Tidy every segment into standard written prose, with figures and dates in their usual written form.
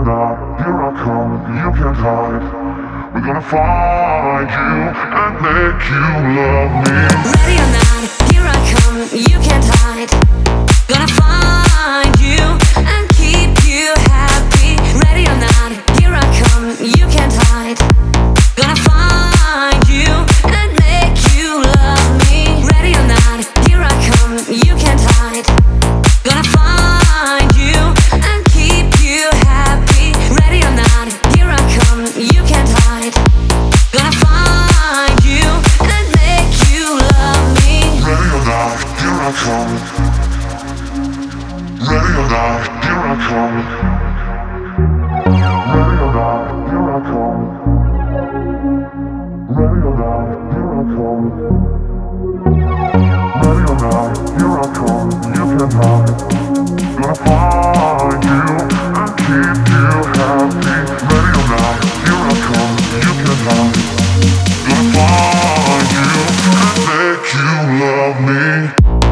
not, here I come, you can't hide. We're gonna find you and make you love me. Ready or not, here I come, you can't hide. Gonna find you and keep you happy. Ready or not, here I come, you can't hide. Gonna find you and make you love me. Ready or not, here I come, you can't hide. Gonna find you and keep you happy. Ready or not, here I come, you can't hide. Gonna find you and make you love me. Ready or not, here I come. Ready or not, here I come. Ready or not, here I come. Ready or not, here I come. Ready or not, here I come. You can't hide. Gonna find you and keep you happy. Ready or not, here I come. You can't hide. Gonna find you and make you love me.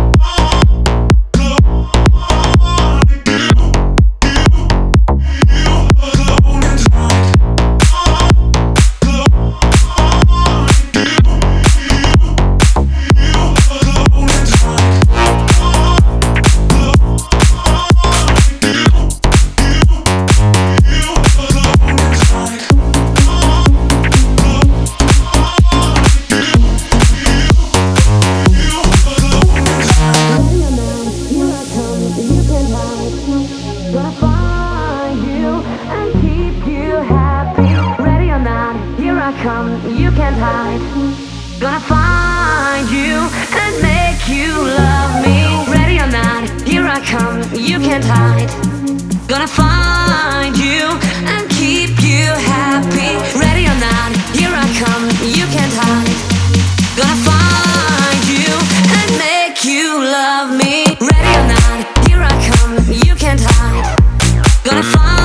Gonna find you and keep you happy. Ready or not, here I come, you can't hide. Gonna find you and make you love me. Ready or not, here I come, you can't hide. Gonna find you and keep you happy. Ready or not, here I come, you can't hide. Gonna find you and make you love me. Ready or not, here I come, you can't hide. Gonna find